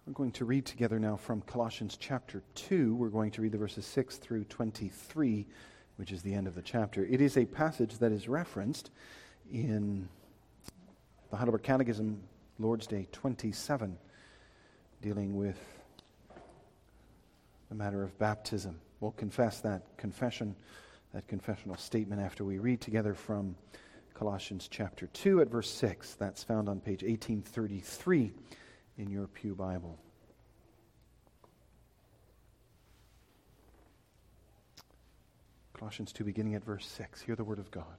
We're going to read together now from Colossians chapter 2. We're going to read the verses 6 through 23, which is the end of the chapter. It is a passage that is referenced in the Heidelberg Catechism, Lord's Day 27, dealing with the matter of baptism. We'll confess that confession, that confessional statement after we read together from Colossians chapter 2 at verse 6. That's found on page 1833 in your pew Bible. Colossians 2, beginning at verse 6. Hear the word of God.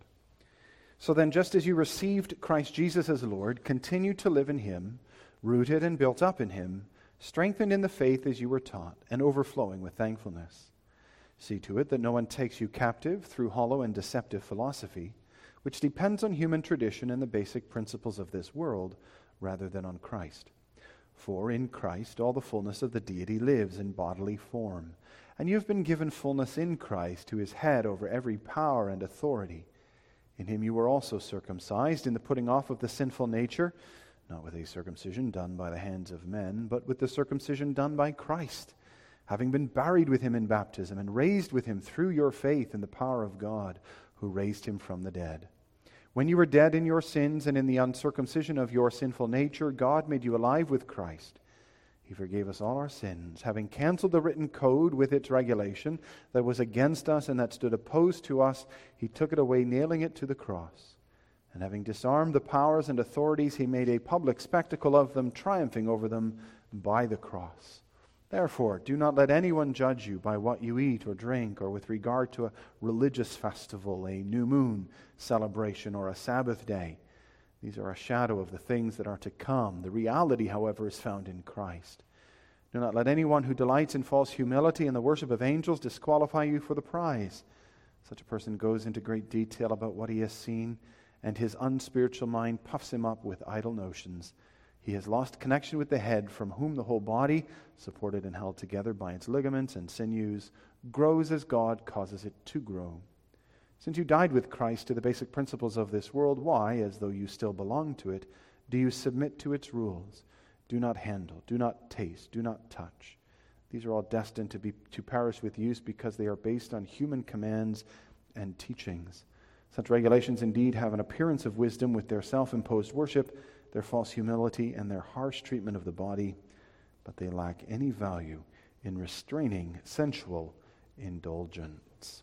So then, just as you received Christ Jesus as Lord, continue to live in Him, rooted and built up in Him, strengthened in the faith as you were taught, and overflowing with thankfulness. See to it that no one takes you captive through hollow and deceptive philosophy, which depends on human tradition and the basic principles of this world, rather than on Christ. For in Christ all the fullness of the deity lives in bodily form, and you have been given fullness in Christ, who is head over every power and authority. In Him you were also circumcised in the putting off of the sinful nature, not with a circumcision done by the hands of men, but with the circumcision done by Christ, having been buried with Him in baptism and raised with Him through your faith in the power of God, who raised Him from the dead. When you were dead in your sins and in the uncircumcision of your sinful nature, God made you alive with Christ. He forgave us all our sins, having canceled the written code with its regulation that was against us and that stood opposed to us. He took it away, nailing it to the cross. And having disarmed the powers and authorities, He made a public spectacle of them, triumphing over them by the cross. Therefore, do not let anyone judge you by what you eat or drink, or with regard to a religious festival, a new moon celebration, or a Sabbath day. These are a shadow of the things that are to come. The reality, however, is found in Christ. Do not let anyone who delights in false humility and the worship of angels disqualify you for the prize. Such a person goes into great detail about what he has seen, and his unspiritual mind puffs him up with idle notions. He has lost connection with the head, from whom the whole body, supported and held together by its ligaments and sinews, grows as God causes it to grow. Since you died with Christ to the basic principles of this world, why, as though you still belong to it, do you submit to its rules? Do not handle, do not taste, do not touch. These are all destined to perish with use, because they are based on human commands and teachings. Such regulations indeed have an appearance of wisdom with their self-imposed worship, their false humility, and their harsh treatment of the body, but they lack any value in restraining sensual indulgence.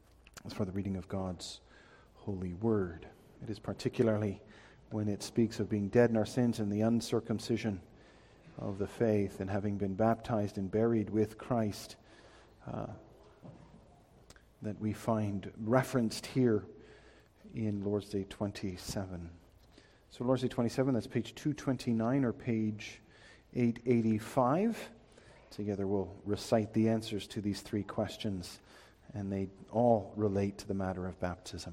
As for the reading of God's holy word, it is particularly when it speaks of being dead in our sins and the uncircumcision of the faith, and having been baptized and buried with Christ, that we find referenced here in Lord's Day 27. So Lord's Day 27, that's page 229 or page 885. Together we'll recite the answers to these three questions, and they all relate to the matter of baptism.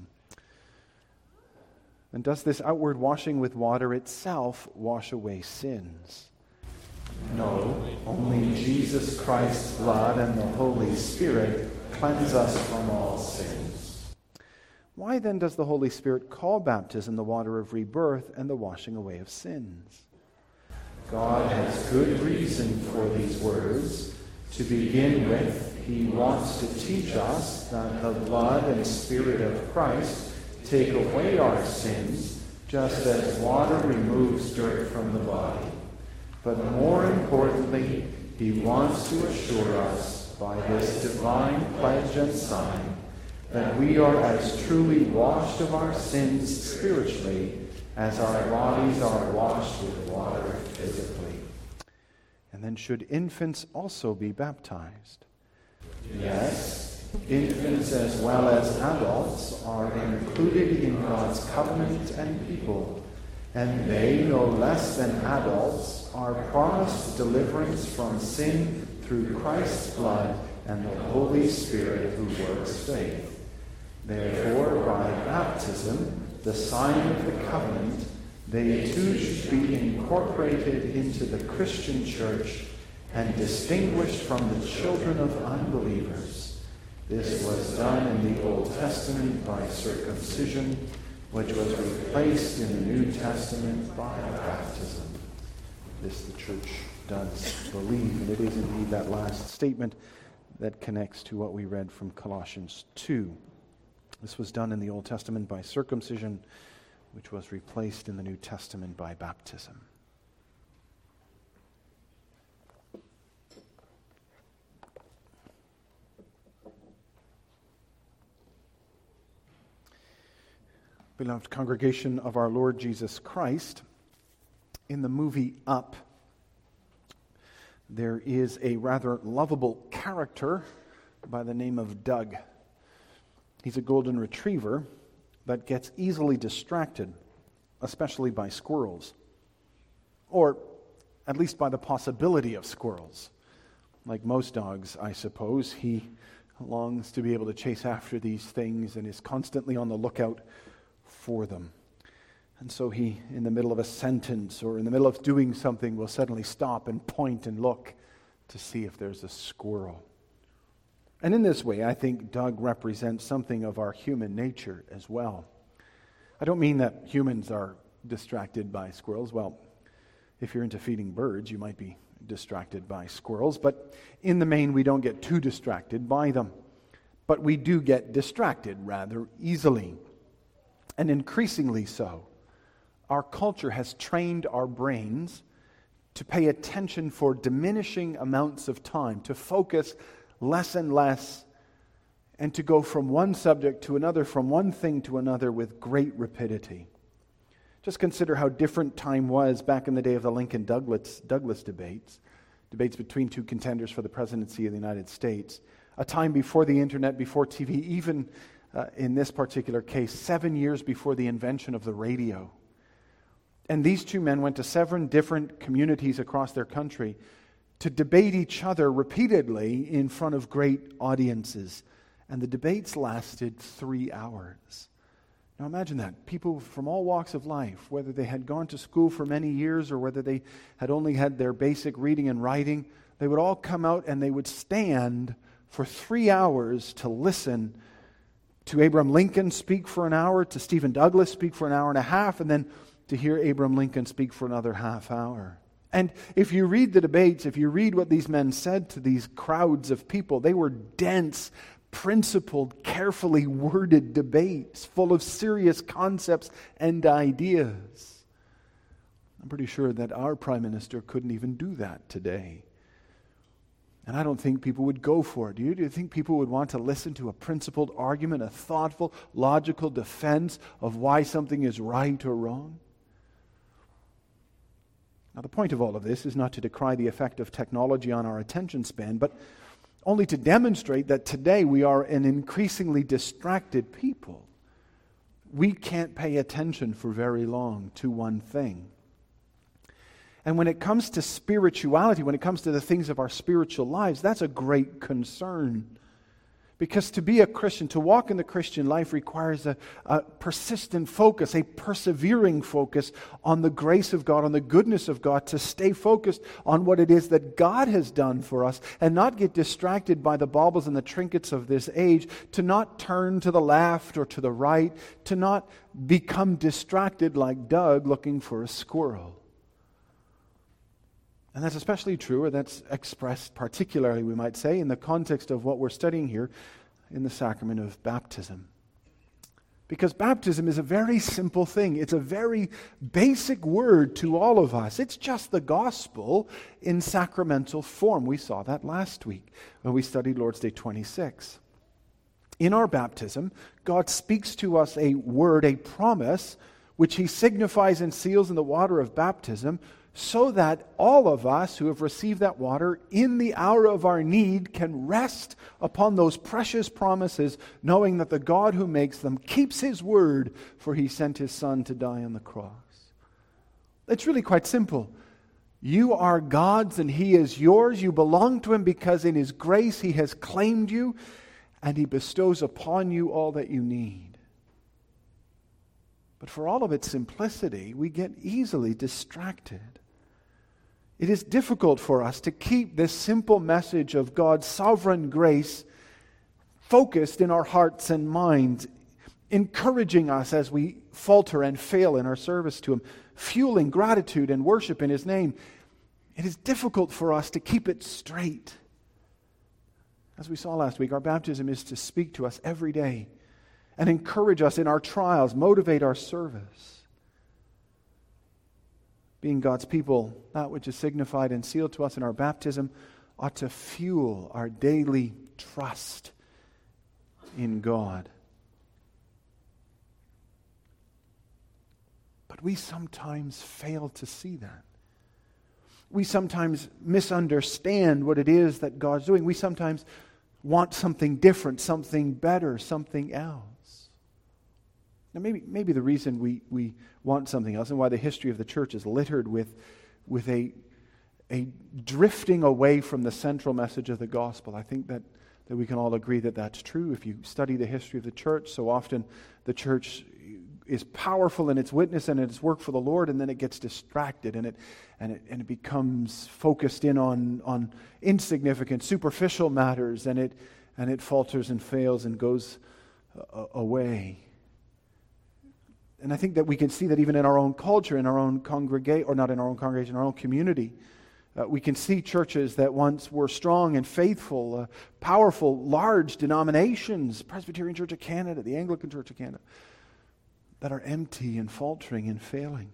And does this outward washing with water itself wash away sins? No, only Jesus Christ's blood and the Holy Spirit cleanse us from all sins. Why then does the Holy Spirit call baptism the water of rebirth and the washing away of sins? God has good reason for these words. To begin with, He wants to teach us that the blood and Spirit of Christ take away our sins, just as water removes dirt from the body. But more importantly, He wants to assure us by this divine pledge and sign that we are as truly washed of our sins spiritually as our bodies are washed with water physically. And then should infants also be baptized? Yes, infants as well as adults are included in God's covenant and people, and they, no less than adults, are promised deliverance from sin through Christ's blood and the Holy Spirit who works faith. Therefore, by baptism, the sign of the covenant, they too should be incorporated into the Christian church and distinguished from the children of unbelievers. This was done in the Old Testament by circumcision, which was replaced in the New Testament by baptism. This the church does believe. And it is indeed that last statement that connects to what we read from Colossians 2. This was done in the Old Testament by circumcision, which was replaced in the New Testament by baptism. Beloved congregation of our Lord Jesus Christ, in the movie Up, there is a rather lovable character by the name of Doug. He's a golden retriever that gets easily distracted, especially by squirrels, or at least by the possibility of squirrels. Like most dogs, I suppose, he longs to be able to chase after these things and is constantly on the lookout for them. And so he, in the middle of a sentence or in the middle of doing something, will suddenly stop and point and look to see if there's a squirrel. And in this way, I think Doug represents something of our human nature as well. I don't mean that humans are distracted by squirrels. Well, if you're into feeding birds, you might be distracted by squirrels. But in the main, we don't get too distracted by them. But we do get distracted rather easily. And increasingly so. Our culture has trained our brains to pay attention for diminishing amounts of time, to focus less and less, and to go from one subject to another, from one thing to another with great rapidity. Just consider how different time was back in the day of the Lincoln-Douglas debates between two contenders for the presidency of the United States, a time before the internet, before TV, even in this particular case, 7 years before the invention of the radio. And these two men went to 7 different communities across their country to debate each other repeatedly in front of great audiences. And the debates lasted 3 hours. Now imagine that. People from all walks of life, whether they had gone to school for many years or whether they had only had their basic reading and writing, they would all come out and they would stand for 3 hours to listen to Abraham Lincoln speak for an hour, to Stephen Douglas speak for an hour and a half, and then to hear Abraham Lincoln speak for another half hour. And if you read the debates, if you read what these men said to these crowds of people, they were dense, principled, carefully worded debates full of serious concepts and ideas. I'm pretty sure that our Prime Minister couldn't even do that today. And I don't think people would go for it. Do you? Do you think people would want to listen to a principled argument, a thoughtful, logical defense of why something is right or wrong? Now, the point of all of this is not to decry the effect of technology on our attention span, but only to demonstrate that today we are an increasingly distracted people. We can't pay attention for very long to one thing. And when it comes to spirituality, when it comes to the things of our spiritual lives, that's a great concern. Because to be a Christian, to walk in the Christian life requires a persistent focus, a persevering focus on the grace of God, on the goodness of God, to stay focused on what it is that God has done for us and not get distracted by the baubles and the trinkets of this age, to not turn to the left or to the right, to not become distracted like Doug looking for a squirrel. And that's especially true, or that's expressed particularly, we might say, in the context of what we're studying here in the sacrament of baptism. Because baptism is a very simple thing. It's a very basic word to all of us. It's just the gospel in sacramental form. We saw that last week when we studied Lord's Day 26. In our baptism, God speaks to us a word, a promise, which He signifies and seals in the water of baptism, so that all of us who have received that water in the hour of our need can rest upon those precious promises, knowing that the God who makes them keeps His word, for He sent His Son to die on the cross. It's really quite simple. You are God's and He is yours. You belong to Him because in His grace He has claimed you and He bestows upon you all that you need. But for all of its simplicity, we get easily distracted. It is difficult for us to keep this simple message of God's sovereign grace focused in our hearts and minds, encouraging us as we falter and fail in our service to Him, fueling gratitude and worship in His name. it is difficult for us to keep it straight. As we saw last week, our baptism is to speak to us every day and encourage us in our trials, motivate our service. Being God's people, that which is signified and sealed to us in our baptism ought to fuel our daily trust in God. But we sometimes fail to see that. We sometimes misunderstand what it is that God's doing. We sometimes want something different, something better, something else. Now maybe the reason we want something else and why the history of the church is littered with a drifting away from the central message of the gospel. I think that we can all agree that that's true. If you study the history of the church, so often the church is powerful in its witness and its work for the Lord, and then it gets distracted and it becomes focused in on insignificant, superficial matters, and it falters and fails and goes away. And I think that we can see that even in our own culture, in our own congregation, or not in our own congregation, in our own community. We can see churches that once were strong and faithful, powerful, large denominations, Presbyterian Church of Canada, the Anglican Church of Canada, that are empty and faltering and failing.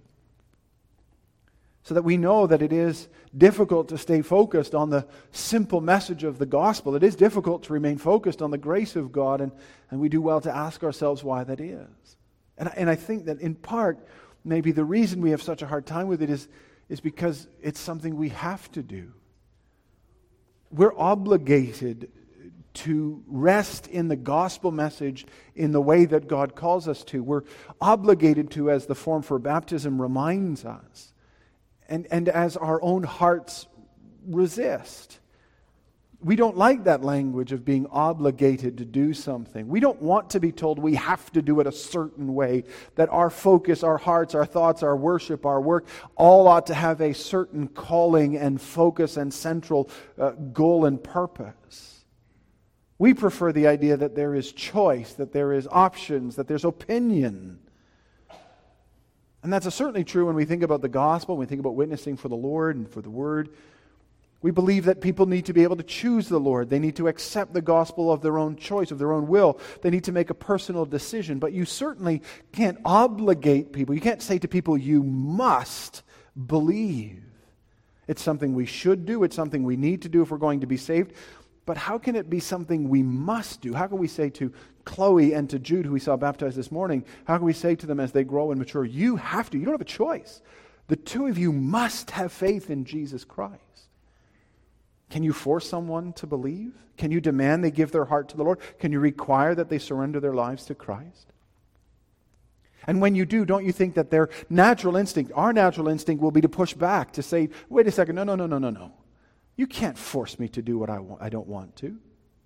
So that we know that it is difficult to stay focused on the simple message of the gospel. It is difficult to remain focused on the grace of God, and we do well to ask ourselves why that is. And I think that in part, maybe the reason we have such a hard time with it is because it's something we have to do. We're obligated to rest in the gospel message in the way that God calls us to. We're obligated to, as the form for baptism reminds us, and as our own hearts resist. We don't like that language of being obligated to do something. We don't want to be told we have to do it a certain way, that our focus, our hearts, our thoughts, our worship, our work, all ought to have a certain calling and focus and central goal and purpose. We prefer the idea that there is choice, that there is options, that there's opinion. And that's certainly true when we think about the gospel, when we think about witnessing for the Lord and for the Word. We believe that people need to be able to choose the Lord. They need to accept the gospel of their own choice, of their own will. They need to make a personal decision. But you certainly can't obligate people. You can't say to people, you must believe. It's something we should do. It's something we need to do if we're going to be saved. But how can it be something we must do? How can we say to Chloe and to Jude, who we saw baptized this morning, how can we say to them as they grow and mature, you have to, you don't have a choice. The two of you must have faith in Jesus Christ. Can you force someone to believe? Can you demand they give their heart to the Lord? Can you require that they surrender their lives to Christ? And when you do, don't you think that their natural instinct, our natural instinct, will be to push back, to say, wait a second, no. You can't force me to do what I don't want to.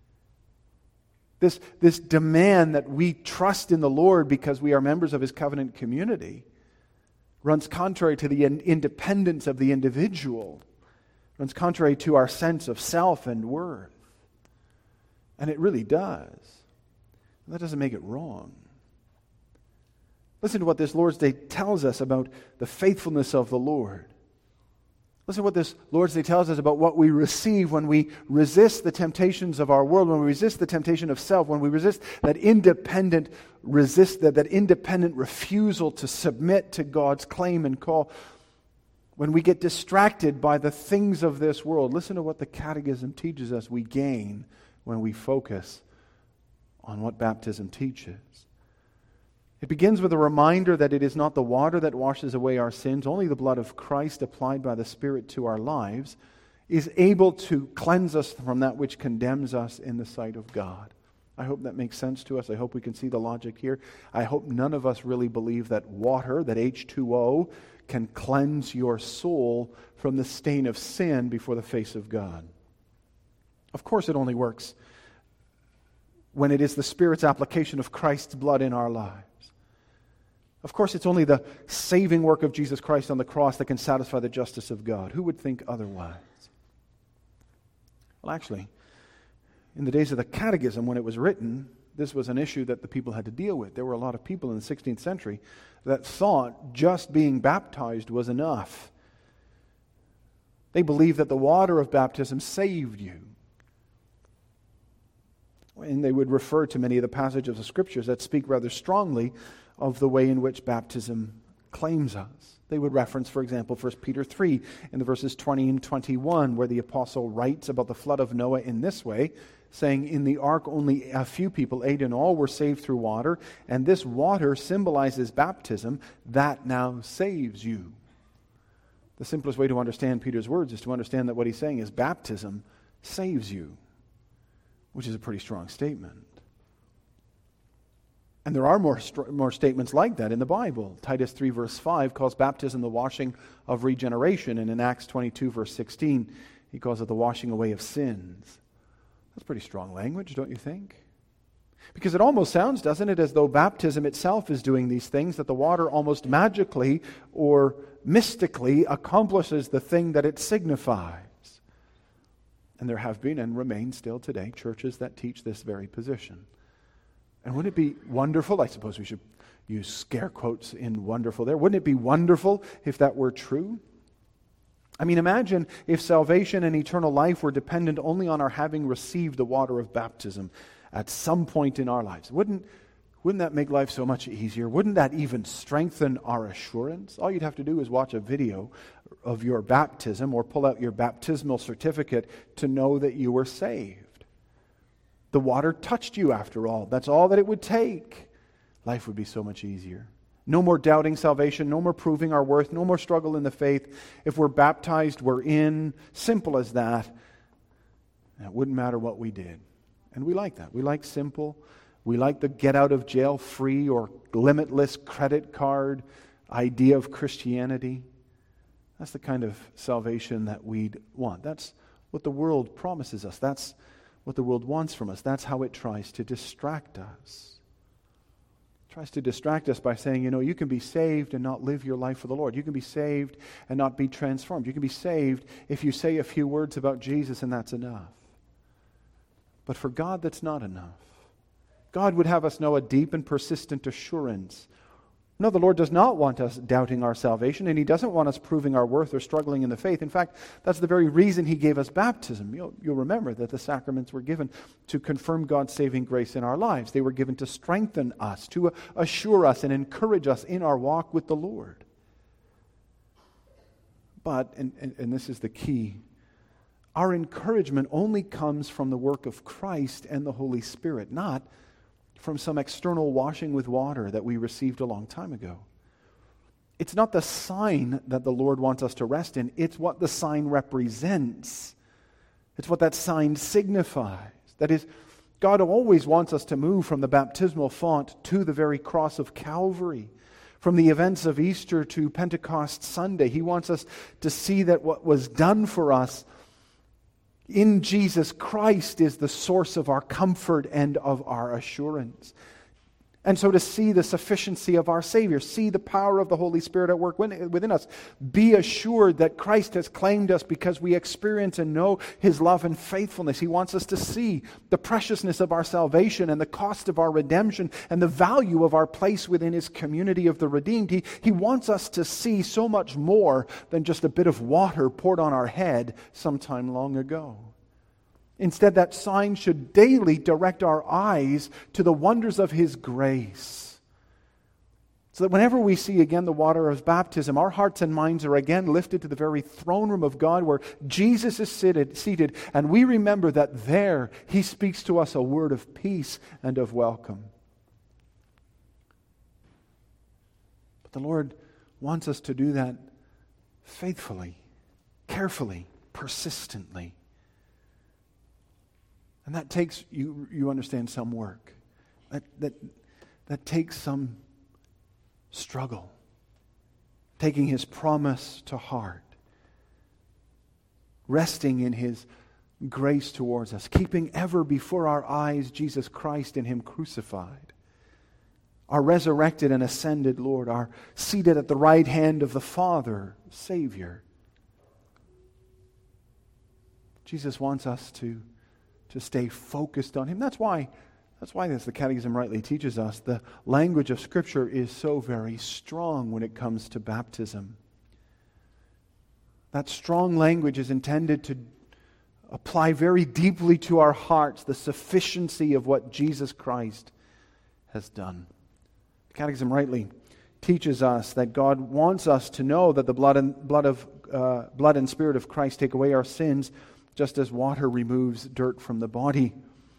This demand that we trust in the Lord because we are members of His covenant community runs contrary to the independence of the individual. Runs contrary to our sense of self and worth. And it really does. That doesn't make it wrong. Listen to what this Lord's Day tells us about the faithfulness of the Lord. Listen to what this Lord's Day tells us about what we receive when we resist the temptations of our world, when we resist the temptation of self, when we resist that independent refusal to submit to God's claim and call. When we get distracted by the things of this world, listen to what the Catechism teaches us we gain when we focus on what baptism teaches. It begins with a reminder that it is not the water that washes away our sins, only the blood of Christ applied by the Spirit to our lives is able to cleanse us from that which condemns us in the sight of God. I hope that makes sense to us. I hope we can see the logic here. I hope none of us really believe that water, that H2O, can cleanse your soul from the stain of sin before the face of God. Of course, it only works when it is the Spirit's application of Christ's blood in our lives. Of course, it's only the saving work of Jesus Christ on the cross that can satisfy the justice of God. Who would think otherwise? Well, actually, in the days of the Catechism, when it was written, this was an issue that the people had to deal with. There were a lot of people in the 16th century that thought just being baptized was enough. They believed that the water of baptism saved you. And they would refer to many of the passages of Scriptures that speak rather strongly of the way in which baptism claims us. They would reference, for example, 1 Peter 3 in the verses 20 and 21, where the apostle writes about the flood of Noah in this way, saying, "In the ark only a few people, 8 in all, were saved through water, and this water symbolizes baptism that now saves you." The simplest way to understand Peter's words is to understand that what he's saying is baptism saves you, which is a pretty strong statement. And there are more statements like that in the Bible. Titus 3 verse 5 calls baptism the washing of regeneration, and in Acts 22 verse 16 he calls it the washing away of sins. That's pretty strong language, don't you think? Because it almost sounds, doesn't it, as though baptism itself is doing these things, that the water almost magically or mystically accomplishes the thing that it signifies. And there have been and remain still today churches that teach this very position. And wouldn't it be wonderful? I suppose we should use scare quotes in wonderful there. Wouldn't it be wonderful if that were true? I mean, imagine if salvation and eternal life were dependent only on our having received the water of baptism at some point in our lives. Wouldn't that make life so much easier? Wouldn't that even strengthen our assurance? All you'd have to do is watch a video of your baptism or pull out your baptismal certificate to know that you were saved. The water touched you after all. That's all that it would take. Life would be so much easier. No more doubting salvation, no more proving our worth, no more struggle in the faith. If we're baptized, we're in. Simple as that. And it wouldn't matter what we did. And we like that. We like simple. We like the get out of jail free or limitless credit card idea of Christianity. That's the kind of salvation that we'd want. That's what the world promises us. That's what the world wants from us. That's how it tries to distract us. Tries to distract us by saying, you can be saved and not live your life for the Lord. You can be saved and not be transformed. You can be saved if you say a few words about Jesus and that's enough. But for God, that's not enough. God would have us know a deep and persistent assurance. No, the Lord does not want us doubting our salvation, and He doesn't want us proving our worth or struggling in the faith. In fact, that's the very reason He gave us baptism. You'll remember that the sacraments were given to confirm God's saving grace in our lives. They were given to strengthen us, to assure us and encourage us in our walk with the Lord. But, and this is the key, our encouragement only comes from the work of Christ and the Holy Spirit, not from some external washing with water that we received a long time ago. It's not the sign that the Lord wants us to rest in. It's what the sign represents. It's what that sign signifies. That is, God always wants us to move from the baptismal font to the very cross of Calvary. From the events of Easter to Pentecost Sunday. He wants us to see that what was done for us in Jesus Christ is the source of our comfort and of our assurance. And so to see the sufficiency of our Savior, see the power of the Holy Spirit at work within us, be assured that Christ has claimed us because we experience and know His love and faithfulness. He wants us to see the preciousness of our salvation and the cost of our redemption and the value of our place within His community of the redeemed. He wants us to see so much more than just a bit of water poured on our head sometime long ago. Instead, that sign should daily direct our eyes to the wonders of His grace. So that whenever we see again the water of baptism, our hearts and minds are again lifted to the very throne room of God where Jesus is seated, and we remember that there He speaks to us a word of peace and of welcome. But the Lord wants us to do that faithfully, carefully, persistently. And that takes, you understand, some work. That takes some struggle. Taking His promise to heart. Resting in His grace towards us. Keeping ever before our eyes Jesus Christ and Him crucified. Our resurrected and ascended Lord. Our seated at the right hand of the Father, Savior. Jesus wants us to stay focused on Him. That's why, as the Catechism rightly teaches us, the language of Scripture is so very strong when it comes to baptism. That strong language is intended to apply very deeply to our hearts the sufficiency of what Jesus Christ has done. The Catechism rightly teaches us that God wants us to know that the blood and Spirit of Christ take away our sins, just as water removes dirt from the body.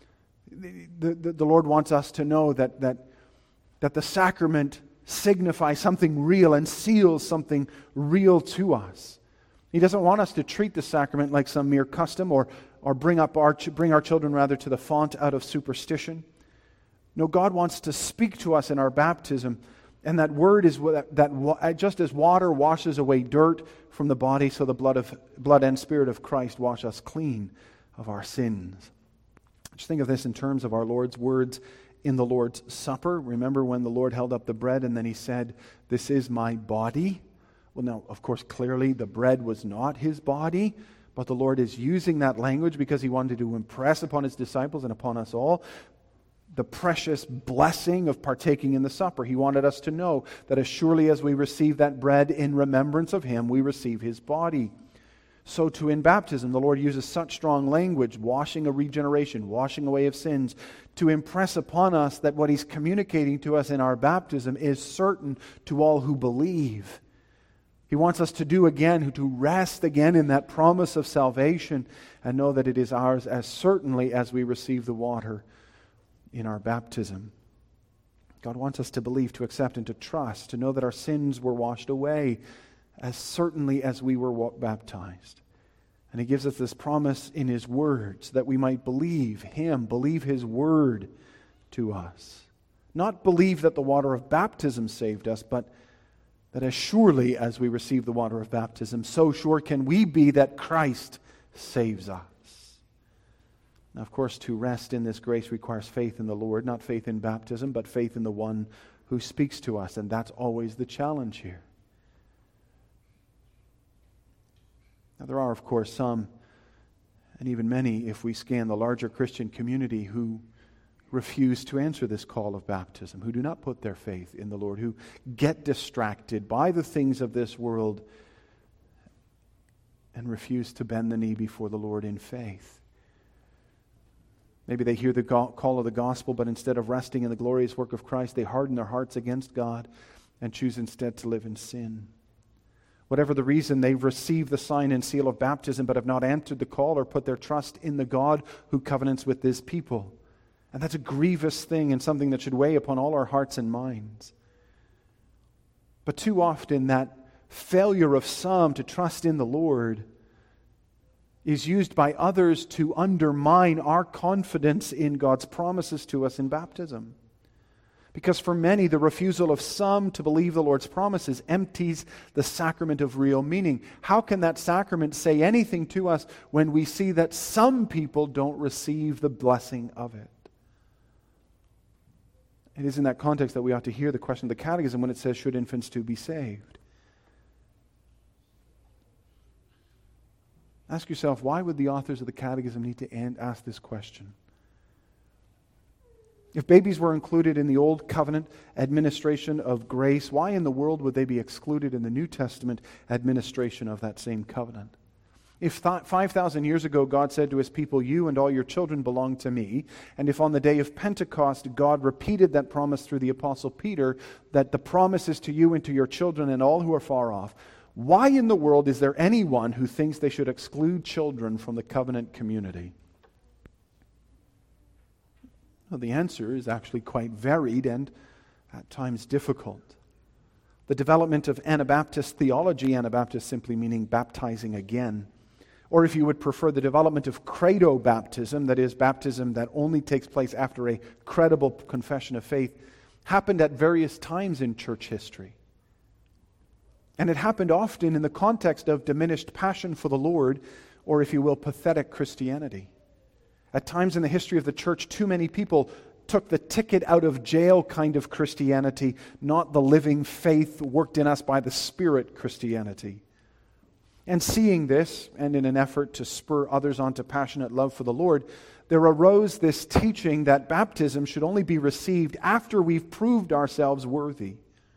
The Lord wants us to know that the sacrament signifies something real and seals something real to us. He doesn't want us to treat the sacrament like some mere custom or bring our children rather to the font out of superstition. No, God wants to speak to us in our baptism, and that word is that just as water washes away dirt from the body, so the blood and Spirit of Christ wash us clean of our sins. Just think of this in terms of our Lord's words in the Lord's Supper. Remember when the Lord held up the bread and then He said, "This is my body." Well, now, of course, clearly the bread was not His body, but the Lord is using that language because He wanted to impress upon His disciples and upon us all the precious blessing of partaking in the supper. He wanted us to know that as surely as we receive that bread in remembrance of Him, we receive His body. So too in baptism, the Lord uses such strong language, washing a regeneration, washing away of sins, to impress upon us that what He's communicating to us in our baptism is certain to all who believe. He wants us to do again, to rest again in that promise of salvation and know that it is ours as certainly as we receive the water in our baptism. God wants us to believe, to accept, and to trust, to know that our sins were washed away as certainly as we were baptized. And He gives us this promise in His words that we might believe Him, believe His word to us. Not believe that the water of baptism saved us, but that as surely as we receive the water of baptism, so sure can we be that Christ saves us. Now, of course, to rest in this grace requires faith in the Lord, not faith in baptism, but faith in the one who speaks to us, and that's always the challenge here. Now, there are, of course, some, and even many, if we scan the larger Christian community, who refuse to answer this call of baptism, who do not put their faith in the Lord, who get distracted by the things of this world and refuse to bend the knee before the Lord in faith. Maybe they hear the call of the gospel, but instead of resting in the glorious work of Christ, they harden their hearts against God and choose instead to live in sin. Whatever the reason, they've received the sign and seal of baptism, but have not answered the call or put their trust in the God who covenants with His people. And that's a grievous thing and something that should weigh upon all our hearts and minds. But too often that failure of some to trust in the Lord is used by others to undermine our confidence in God's promises to us in baptism. Because for many, the refusal of some to believe the Lord's promises empties the sacrament of real meaning. How can that sacrament say anything to us when we see that some people don't receive the blessing of it? It is in that context that we ought to hear the question of the Catechism when it says, should infants too be saved? Ask yourself, why would the authors of the Catechism need to ask this question? If babies were included in the Old Covenant administration of grace, why in the world would they be excluded in the New Testament administration of that same covenant? If 5,000 years ago God said to His people, "You and all your children belong to me," and if on the day of Pentecost God repeated that promise through the Apostle Peter, that the promise is to you and to your children and all who are far off, why in the world is there anyone who thinks they should exclude children from the covenant community? Well, the answer is actually quite varied and at times difficult. The development of Anabaptist theology, Anabaptist simply meaning baptizing again, or if you would prefer, the development of credo baptism, that is, baptism that only takes place after a credible confession of faith, happened at various times in church history. And it happened often in the context of diminished passion for the Lord, or if you will, pathetic Christianity. At times in the history of the church, too many people took the ticket out of jail kind of Christianity, not the living faith worked in us by the Spirit Christianity. And seeing this, and in an effort to spur others on to passionate love for the Lord, there arose this teaching that baptism should only be received after we've proved ourselves worthy.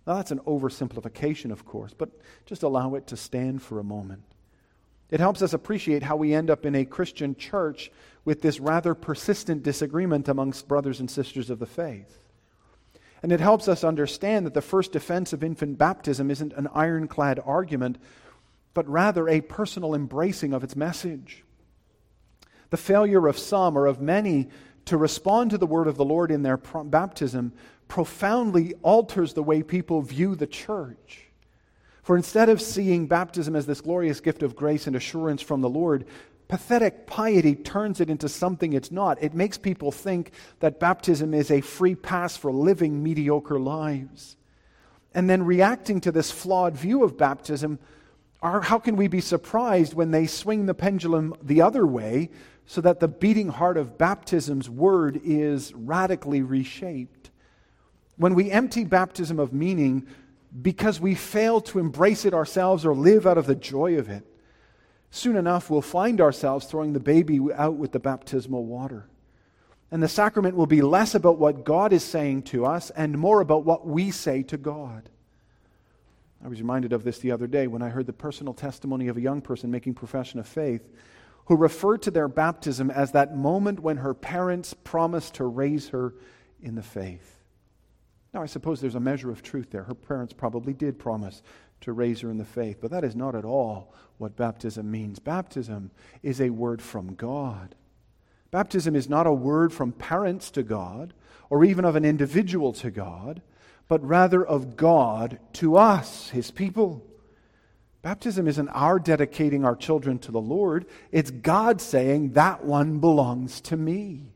Now, that's an oversimplification, of course, but just allow it to stand for a moment. It helps us appreciate how we end up in a Christian church with this rather persistent disagreement amongst brothers and sisters of the faith. And it helps us understand that the first defense of infant baptism isn't an ironclad argument, but rather a personal embracing of its message. The failure of some or of many to respond to the word of the Lord in their baptism profoundly alters the way people view the church. For instead of seeing baptism as this glorious gift of grace and assurance from the Lord, pathetic piety turns it into something it's not. It makes people think that baptism is a free pass for living mediocre lives. And then reacting to this flawed view of baptism, how can we be surprised when they swing the pendulum the other way so that the beating heart of baptism's word is radically reshaped? When we empty baptism of meaning because we fail to embrace it ourselves or live out of the joy of it, soon enough we'll find ourselves throwing the baby out with the baptismal water. And the sacrament will be less about what God is saying to us and more about what we say to God. I was reminded of this the other day when I heard the personal testimony of a young person making profession of faith who referred to their baptism as that moment when her parents promised to raise her in the faith. Now, I suppose there's a measure of truth there. Her parents probably did promise to raise her in the faith, but that is not at all what baptism means. Baptism is a word from God. Baptism is not a word from parents to God, or even of an individual to God, but rather of God to us, His people. Baptism isn't our dedicating our children to the Lord. It's God saying, that one belongs to me.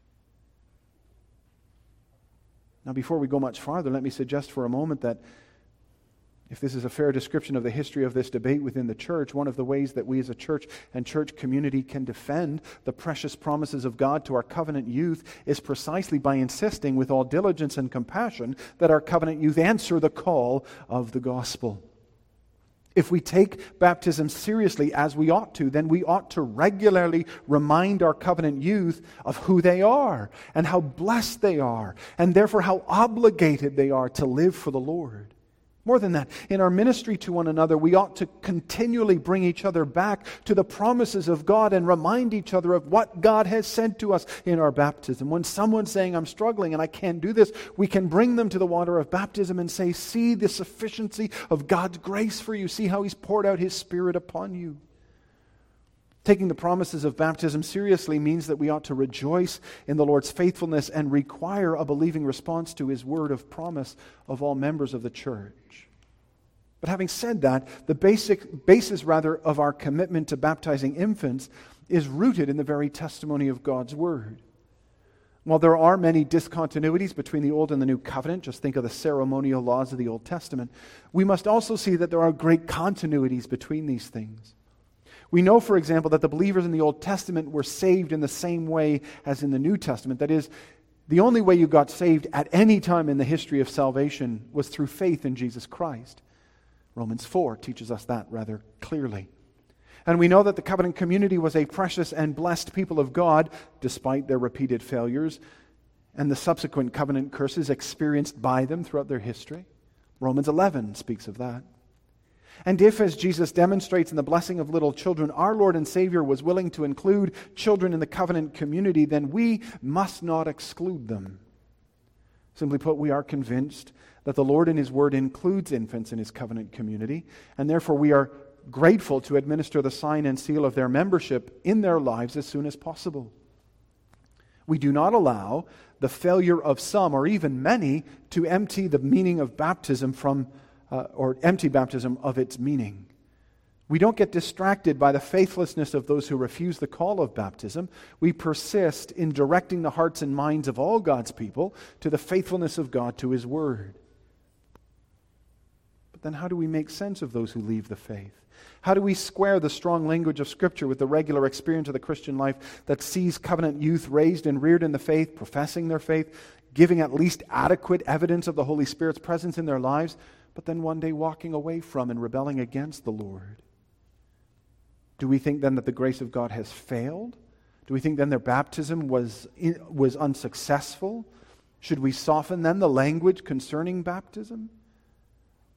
Now, before we go much farther, let me suggest for a moment that if this is a fair description of the history of this debate within the church, one of the ways that we as a church and church community can defend the precious promises of God to our covenant youth is precisely by insisting with all diligence and compassion that our covenant youth answer the call of the gospel. If we take baptism seriously as we ought to, then we ought to regularly remind our covenant youth of who they are and how blessed they are, and therefore how obligated they are to live for the Lord. More than that, in our ministry to one another, we ought to continually bring each other back to the promises of God and remind each other of what God has said to us in our baptism. When someone's saying, I'm struggling and I can't do this, we can bring them to the water of baptism and say, see the sufficiency of God's grace for you. See how He's poured out His Spirit upon you. Taking the promises of baptism seriously means that we ought to rejoice in the Lord's faithfulness and require a believing response to His word of promise of all members of the church. But having said that, the basis of our commitment to baptizing infants is rooted in the very testimony of God's word. While there are many discontinuities between the Old and the New Covenant, just think of the ceremonial laws of the Old Testament, we must also see that there are great continuities between these things. We know, for example, that the believers in the Old Testament were saved in the same way as in the New Testament. That is, the only way you got saved at any time in the history of salvation was through faith in Jesus Christ. Romans 4 teaches us that rather clearly. And we know that the covenant community was a precious and blessed people of God, despite their repeated failures and the subsequent covenant curses experienced by them throughout their history. Romans 11 speaks of that. And if, as Jesus demonstrates in the blessing of little children, our Lord and Savior was willing to include children in the covenant community, then we must not exclude them. Simply put, we are convinced that the Lord in His Word includes infants in His covenant community, and therefore we are grateful to administer the sign and seal of their membership in their lives as soon as possible. We do not allow the failure of some, or even many, to empty the meaning of baptism or empty baptism of its meaning. We don't get distracted by the faithlessness of those who refuse the call of baptism. We persist in directing the hearts and minds of all God's people to the faithfulness of God to His Word. But then how do we make sense of those who leave the faith? How do we square the strong language of Scripture with the regular experience of the Christian life that sees covenant youth raised and reared in the faith, professing their faith, giving at least adequate evidence of the Holy Spirit's presence in their lives, but then one day walking away from and rebelling against the Lord? Do we think then that the grace of God has failed? Do we think then their baptism was unsuccessful? Should we soften then the language concerning baptism?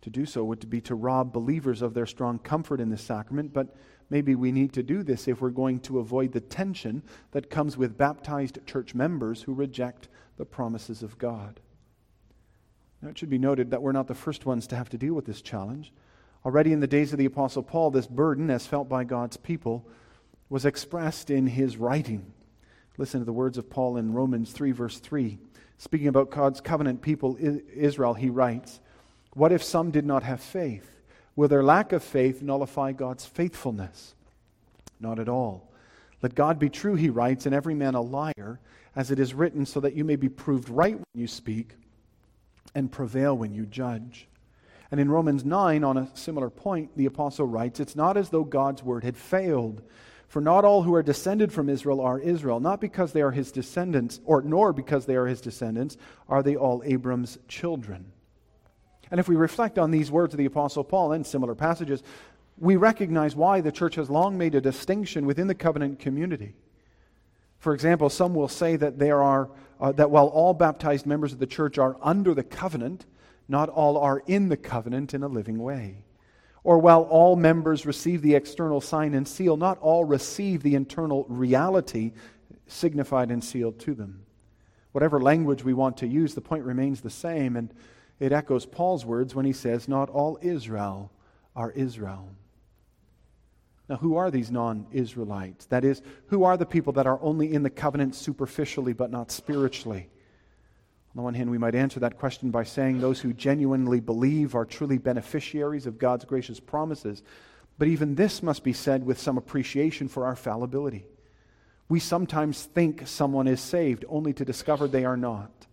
To do so would be to rob believers of their strong comfort in this sacrament, but maybe we need to do this if we're going to avoid the tension that comes with baptized church members who reject the promises of God. Now, it should be noted that we're not the first ones to have to deal with this challenge. Already in the days of the Apostle Paul, this burden, as felt by God's people, was expressed in his writing. Listen to the words of Paul in Romans 3, verse 3. Speaking about God's covenant people, Israel, he writes, "What if some did not have faith? Will their lack of faith nullify God's faithfulness? Not at all. Let God be true," he writes, "and every man a liar, as it is written, so that you may be proved right when you speak and prevail when you judge." And in Romans 9, on a similar point, the apostle writes, "It's not as though God's word had failed. For not all who are descended from Israel are Israel, not because they are his descendants, nor because they are his descendants, are they all Abram's children." And if we reflect on these words of the Apostle Paul and similar passages, we recognize why the church has long made a distinction within the covenant community. For example, some will say that that while all baptized members of the church are under the covenant, not all are in the covenant in a living way. Or while all members receive the external sign and seal, not all receive the internal reality signified and sealed to them. Whatever language we want to use, the point remains the same, and it echoes Paul's words when he says, "Not all Israel are Israel." Now, who are these non-Israelites? That is, who are the people that are only in the covenant superficially but not spiritually? On the one hand, we might answer that question by saying those who genuinely believe are truly beneficiaries of God's gracious promises. But even this must be said with some appreciation for our fallibility. We sometimes think someone is saved only to discover they are not.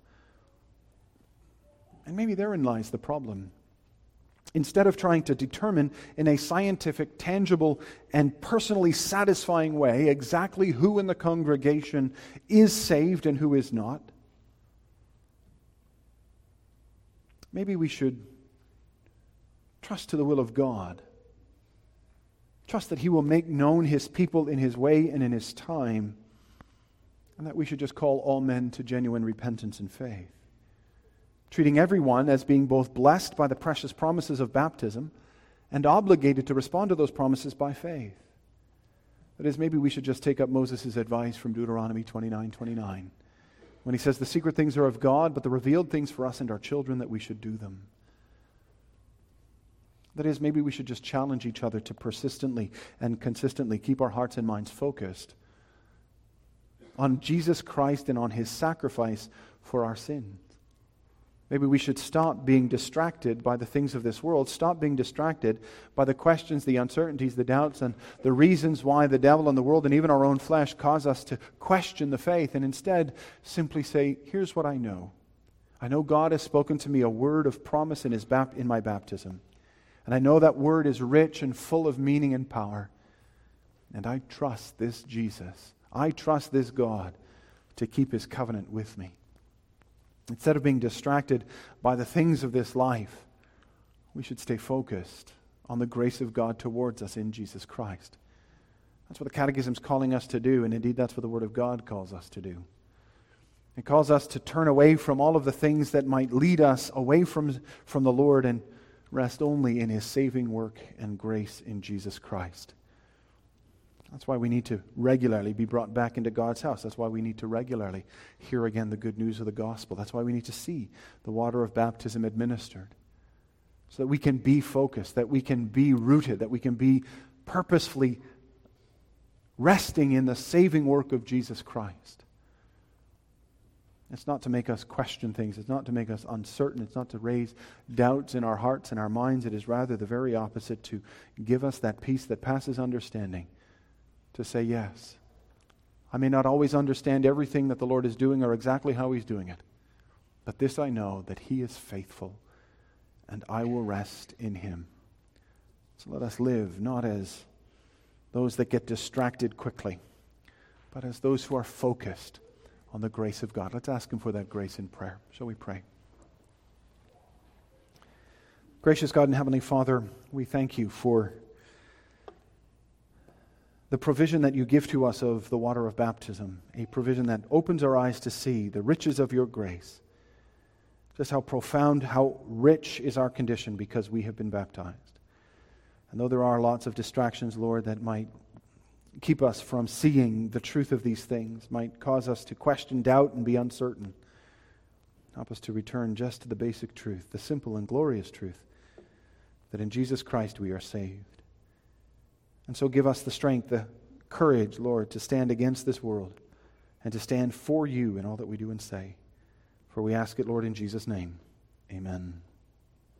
And maybe therein lies the problem. Instead of trying to determine in a scientific, tangible, and personally satisfying way exactly who in the congregation is saved and who is not, maybe we should trust to the will of God. Trust that He will make known His people in His way and in His time, and that we should just call all men to genuine repentance and faith, treating everyone as being both blessed by the precious promises of baptism and obligated to respond to those promises by faith. That is, maybe we should just take up Moses' advice from Deuteronomy 29:29. When he says the secret things are of God, but the revealed things for us and our children, that we should do them. That is, maybe we should just challenge each other to persistently and consistently keep our hearts and minds focused on Jesus Christ and on His sacrifice for our sins. Maybe we should stop being distracted by the things of this world, stop being distracted by the questions, the uncertainties, the doubts, and the reasons why the devil and the world and even our own flesh cause us to question the faith, and instead simply say, here's what I know. I know God has spoken to me a word of promise in my baptism. And I know that word is rich and full of meaning and power. And I trust this Jesus. I trust this God to keep His covenant with me. Instead of being distracted by the things of this life, we should stay focused on the grace of God towards us in Jesus Christ. That's what the Catechism is calling us to do, and indeed that's what the Word of God calls us to do. It calls us to turn away from all of the things that might lead us away from the Lord and rest only in His saving work and grace in Jesus Christ. That's why we need to regularly be brought back into God's house. That's why we need to regularly hear again the good news of the gospel. That's why we need to see the water of baptism administered, so that we can be focused, that we can be rooted, that we can be purposefully resting in the saving work of Jesus Christ. It's not to make us question things. It's not to make us uncertain. It's not to raise doubts in our hearts and our minds. It is rather the very opposite, to give us that peace that passes understanding. To say, yes, I may not always understand everything that the Lord is doing or exactly how He's doing it, but this I know, that He is faithful, and I will rest in Him. So let us live not as those that get distracted quickly, but as those who are focused on the grace of God. Let's ask Him for that grace in prayer. Shall we pray? Gracious God and Heavenly Father, we thank You for the provision that You give to us of the water of baptism, a provision that opens our eyes to see the riches of Your grace. Just how profound, how rich is our condition because we have been baptized. And though there are lots of distractions, Lord, that might keep us from seeing the truth of these things, might cause us to question, doubt, and be uncertain, help us to return just to the basic truth, the simple and glorious truth, that in Jesus Christ we are saved. And so give us the strength, the courage, Lord, to stand against this world and to stand for you in all that we do and say. For we ask it, Lord, in Jesus' name. Amen.